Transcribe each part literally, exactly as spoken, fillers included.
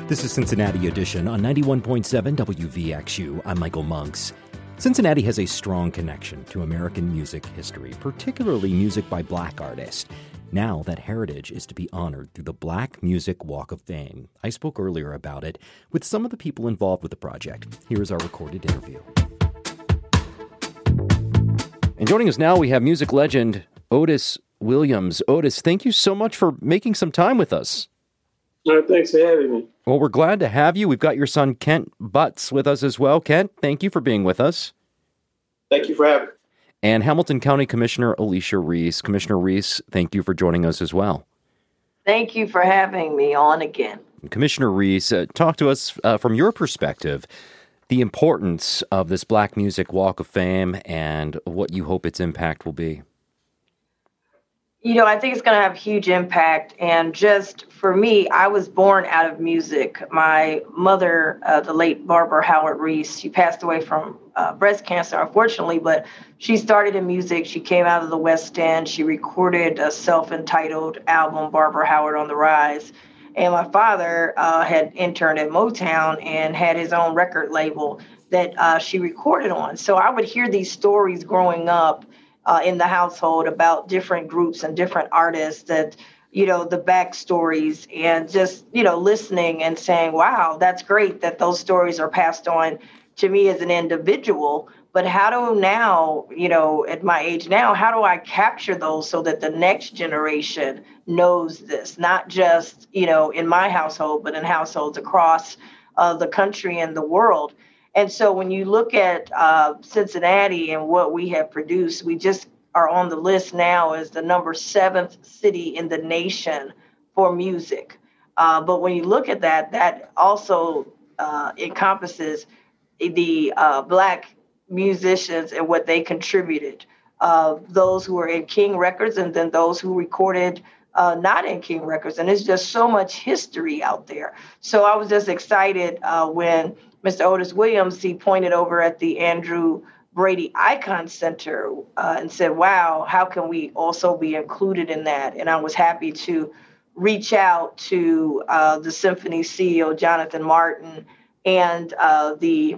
This is Cincinnati Edition on ninety-one point seven W V X U. I'm Michael Monks. Cincinnati has a strong connection to American music history, particularly music by Black artists. Now that heritage is to be honored through the Black Music Walk of Fame. I spoke earlier about it with some of the people involved with the project. Here is our recorded interview. And joining us now, we have music legend Otis Williams. Otis, thank you so much for making some time with us. Uh, thanks for having me. Well, we're glad to have you. We've got your son, Kent Butts, with us as well. Kent, thank you for being with us. Thank you for having me. And Hamilton County Commissioner Alicia Reese. Commissioner Reese, thank you for joining us as well. Thank you for having me on again. Commissioner Reese, uh, talk to us uh, from your perspective, the importance of this Black Music Walk of Fame and what you hope its impact will be. You know, I think it's going to have huge impact. And just for me, I was born out of music. My mother, uh, the late Barbara Howard Reese, she passed away from uh, breast cancer, unfortunately, but she started in music. She came out of the West End. She recorded a self-entitled album, Barbara Howard on the Rise. And my father uh, had interned at Motown and had his own record label that uh, she recorded on. So I would hear these stories growing up Uh, in the household about different groups and different artists that, you know, the backstories and just, you know, listening and saying, wow, that's great that those stories are passed on to me as an individual. But how do now, you know, at my age now, how do I capture those so that the next generation knows this, not just, you know, in my household, but in households across uh, the country and the world? And so when you look at uh, Cincinnati and what we have produced, we just are on the list now as the number seventh city in the nation for music. Uh, but when you look at that, that also uh, encompasses the uh, Black musicians and what they contributed, uh, those who were in King Records and then those who recorded uh, not in King Records. And there's just so much history out there. So I was just excited uh, when Mister Otis Williams, he pointed over at the Andrew Brady Icon Center uh, and said, wow, how can we also be included in that? And I was happy to reach out to uh, the symphony C E O, Jonathan Martin, and uh, the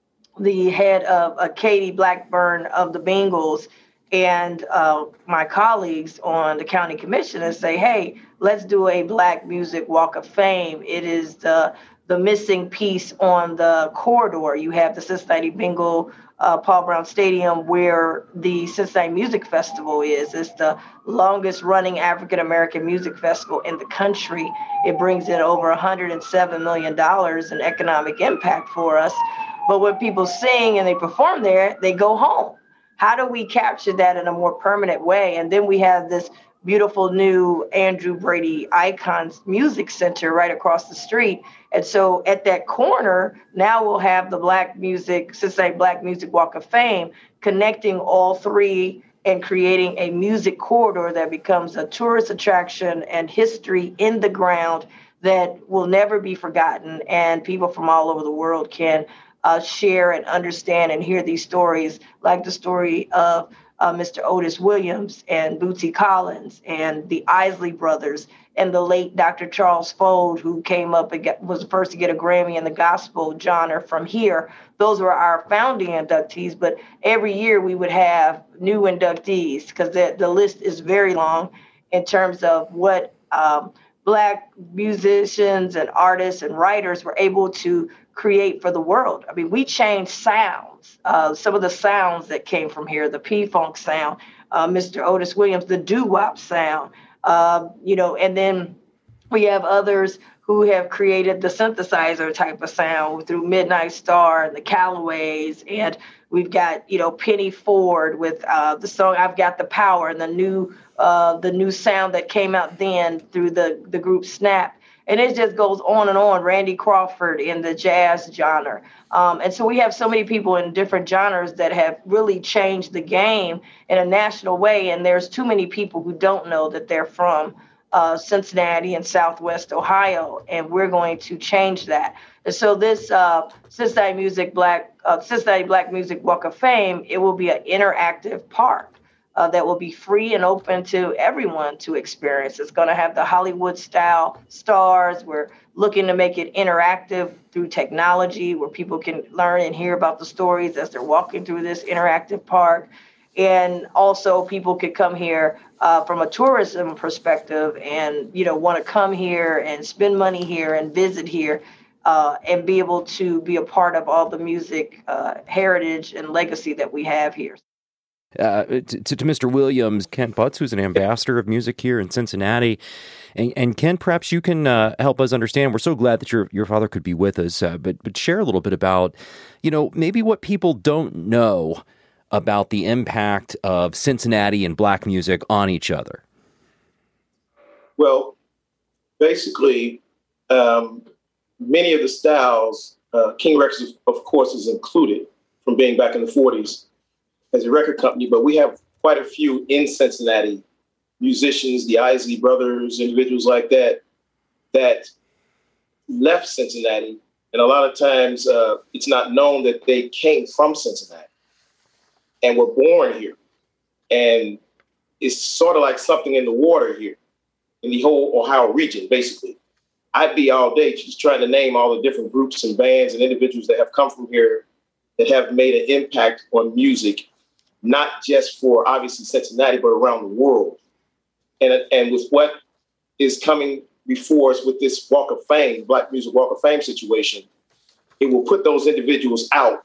the head of uh, Katie Blackburn of the Bengals and uh, my colleagues on the county commission and say, hey, let's do a Black Music Walk of Fame. It is the the missing piece on the corridor. You have the Cincinnati Bengal uh, Paul Brown Stadium where the Cincinnati Music Festival is. It's the longest running African-American music festival in the country. It brings in over one hundred seven million dollars in economic impact for us. But when people sing and they perform there, they go home. How do we capture that in a more permanent way? And then we have this beautiful new Andrew Brady Icons Music Center right across the street. And so at that corner, now we'll have the Black Music, Cincinnati Black Music Walk of Fame, connecting all three and creating a music corridor that becomes a tourist attraction and history in the ground that will never be forgotten. And people from all over the world can uh, share and understand and hear these stories, like the story of Uh, Mister Otis Williams and Bootsy Collins and the Isley Brothers and the late Doctor Charles Fold, who came up and get, was the first to get a Grammy in the gospel genre from here. Those were our founding inductees, but every year we would have new inductees because the, the list is very long in terms of what um, Black musicians and artists and writers were able to create for the world. I mean, we changed sounds. Uh, some of the sounds that came from here, the P-Funk sound, uh, Mister Otis Williams, the doo-wop sound, uh, you know, and then we have others who have created the synthesizer type of sound through Midnight Star and the Callaways. And we've got, you know, Penny Ford with uh, the song I've Got the Power and the new uh, the new sound that came out then through the, the group Snap. And it just goes on and on. Randy Crawford in the jazz genre. Um, and so we have so many people in different genres that have really changed the game in a national way. And there's too many people who don't know that they're from uh, Cincinnati and Southwest Ohio. And we're going to change that. And so this uh, Cincinnati Music Black, uh, Cincinnati Black Music Walk of Fame, it will be an interactive park. Uh, that will be free and open to everyone to experience. It's going to have the Hollywood-style stars where looking to make it interactive through technology where people can learn and hear about the stories as they're walking through this interactive park. And also people could come here uh, from a tourism perspective and, you know, want to come here and spend money here and visit here uh, and be able to be a part of all the music uh, heritage and legacy that we have here. Uh, to, to Mister Williams, Kent Butts, who's an ambassador of music here in Cincinnati. And, and Ken, perhaps you can uh, help us understand. We're so glad that your your father could be with us, uh, but but share a little bit about, you know, maybe what people don't know about the impact of Cincinnati and black music on each other. Well, basically, um, many of the styles, uh, King Records, of course, is included from being back in the forties. As a record company, but we have quite a few in Cincinnati musicians, the Isley Brothers, individuals like that, that left Cincinnati. And a lot of times uh, it's not known that they came from Cincinnati and were born here. And it's sort of like something in the water here in the whole Ohio region, basically. I'd be all day just trying to name all the different groups and bands and individuals that have come from here that have made an impact on music, not just for obviously Cincinnati, but around the world. And, and with what is coming before us with this Walk of Fame, Black Music Walk of Fame situation, it will put those individuals out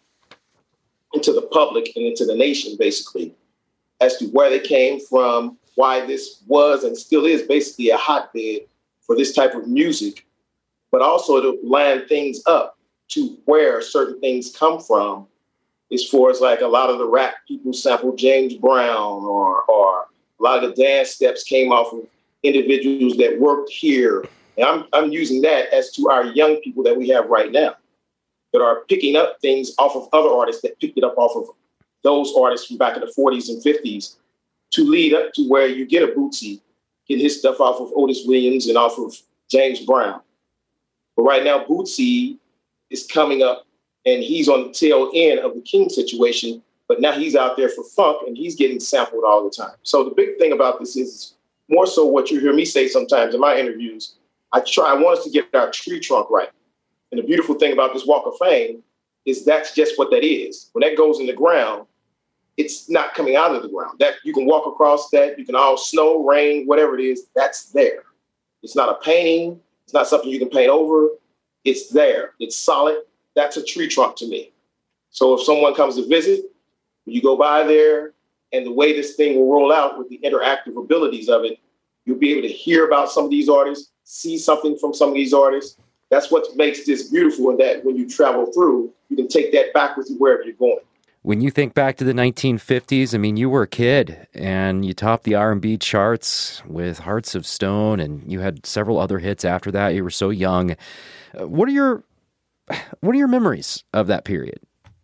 into the public and into the nation, basically, as to where they came from, why this was and still is basically a hotbed for this type of music, but also to line things up to where certain things come from. As far as like a lot of the rap people sampled James Brown, or or a lot of the dance steps came off of individuals that worked here. And I'm I'm using that as to our young people that we have right now that are picking up things off of other artists that picked it up off of those artists from back in the forties and fifties to lead up to where you get a Bootsy, get his stuff off of Otis Williams and off of James Brown. But right now, Bootsy is coming up, and he's on the tail end of the King situation, but now he's out there for funk and he's getting sampled all the time. So the big thing about this is more so what you hear me say sometimes in my interviews. I try, I want us to get our tree trunk right. And the beautiful thing about this Walk of Fame is that's just what that is. When that goes in the ground, it's not coming out of the ground. That you can walk across that, you can all snow, rain, whatever it is, that's there. It's not a painting. It's not something you can paint over. It's there. It's solid. That's a tree trunk to me. So if someone comes to visit, you go by there, and the way this thing will roll out with the interactive abilities of it, you'll be able to hear about some of these artists, see something from some of these artists. That's what makes this beautiful, and that when you travel through, you can take that back with you wherever you're going. When you think back to the nineteen fifties, I mean, you were a kid and you topped the R and B charts with Hearts of Stone, and you had several other hits after that. You were so young. Uh, what are your What are your memories of that period?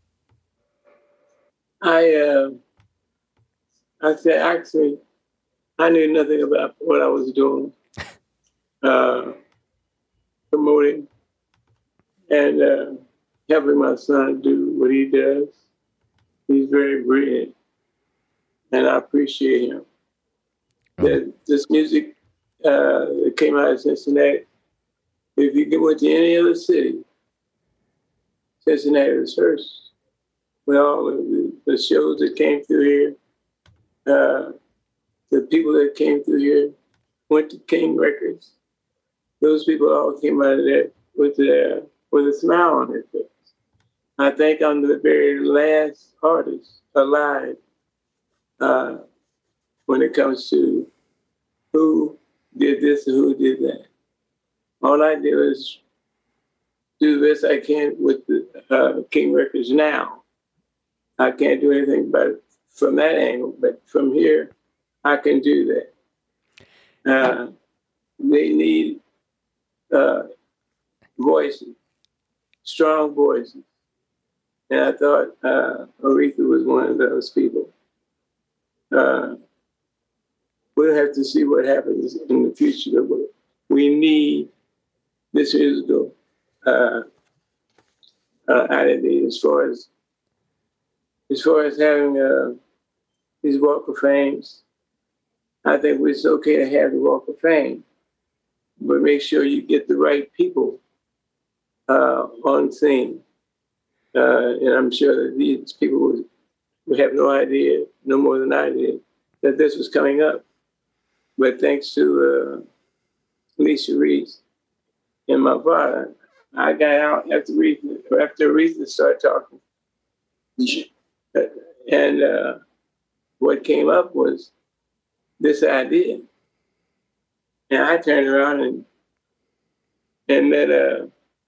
I, uh, I said, actually, I knew nothing about what I was doing, uh, promoting and uh, helping my son do what he does. He's very brilliant, and I appreciate him. Oh. That this music uh, that came out of Cincinnati, if you went to any other city, Cincinnati was first. With all of the, the shows that came through here, uh, the people that came through here went to King Records. Those people all came out of there with, their, with a smile on their face. I think I'm the very last artist alive uh, when it comes to who did this and who did that. All I did is do the best I can with the uh, King Records now. I can't do anything about it from that angle, but from here, I can do that. Uh, they need uh, voices, strong voices. And I thought uh, Aretha was one of those people. Uh, we'll have to see what happens in the future. We need this musical uh, uh, identity as far as as far as having uh, these Walk of Fames. I think it's okay to have the Walk of Fame, but make sure you get the right people uh, on scene. Uh, and I'm sure that these people would, would have no idea, no more than I did, that this was coming up. But thanks to uh, Alicia Reese and my father, I got out after Aretha, after Aretha started talking. And uh, what came up was this idea. And I turned around and and let uh,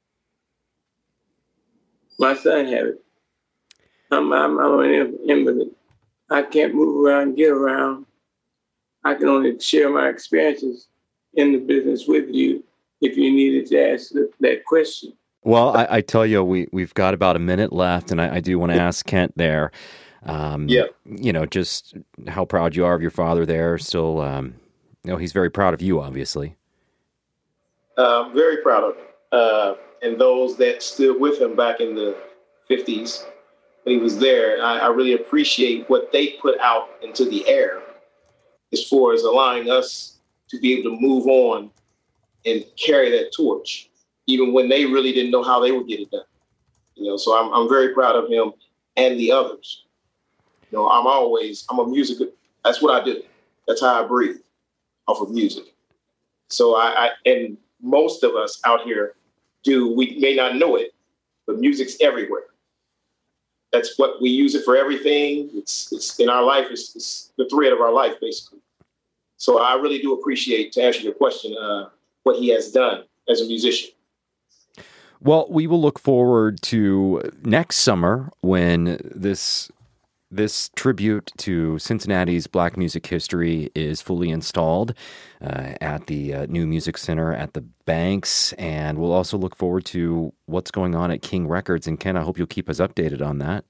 my son have it. I'm, I'm, I'm an invalid. I can't move around, get around. I can only share my experiences in the business with you if you needed to ask that question. Well, I, I tell you, we, we've got about a minute left, and I, I do want to ask Kent there, um, yeah. you know, just how proud you are of your father there. Still, um, you know, he's very proud of you, obviously. Uh, I'm very proud of him. Uh, and those that stood with him back in the fifties when he was there, I, I really appreciate what they put out into the air as far as allowing us to be able to move on and carry that torch, even when they really didn't know how they would get it done. You know, so I'm I'm very proud of him and the others. You know, I'm always, I'm a music, that's what I do. That's how I breathe, off of music. So I, I and most of us out here do, we may not know it, but music's everywhere. That's what we use it for everything. It's it's in our life, it's, it's the thread of our life, basically. So I really do appreciate, to answer your question, uh, what he has done as a musician. Well, we will look forward to next summer when this this tribute to Cincinnati's Black music history is fully installed uh, at the uh, new Music Center at the Banks. And we'll also look forward to what's going on at King Records. And Ken, I hope you'll keep us updated on that.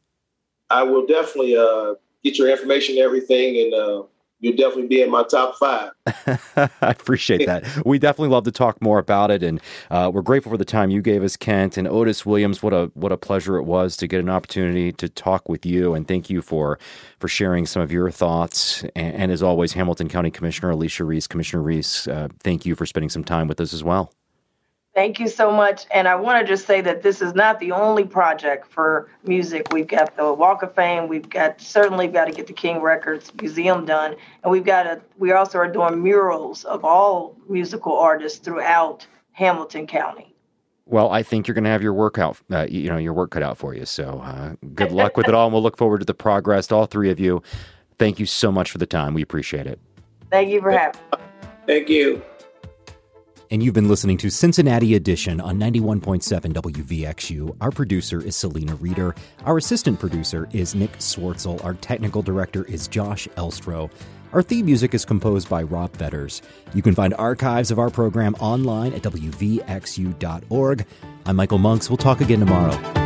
I will definitely uh, get your information and everything, and uh, you'll definitely be in my top five. I appreciate that. We definitely love to talk more about it, and uh, we're grateful for the time you gave us, Kent. And Otis Williams, what a what a pleasure it was to get an opportunity to talk with you, and thank you for for sharing some of your thoughts. And, and as always, Hamilton County Commissioner Alicia Reese, Commissioner Reese, uh, thank you for spending some time with us as well. Thank you so much. And I want to just say that this is not the only project for music. We've got the Walk of Fame. We've got certainly got to get the King Records Museum done. And we've got to, we also are doing murals of all musical artists throughout Hamilton County. Well, I think you're going to have your work out, uh, you know, your work cut out for you. So uh, good luck with it all. And we'll look forward to the progress. To all three of you, thank you so much for the time. We appreciate it. Thank you for having me. Thank you. And you've been listening to Cincinnati Edition on ninety-one point seven W V X U. Our producer is Selena Reeder. Our assistant producer is Nick Swartzel. Our technical director is Josh Elstro. Our theme music is composed by Rob Betters. You can find archives of our program online at W V X U dot org. I'm Michael Monks. We'll talk again tomorrow.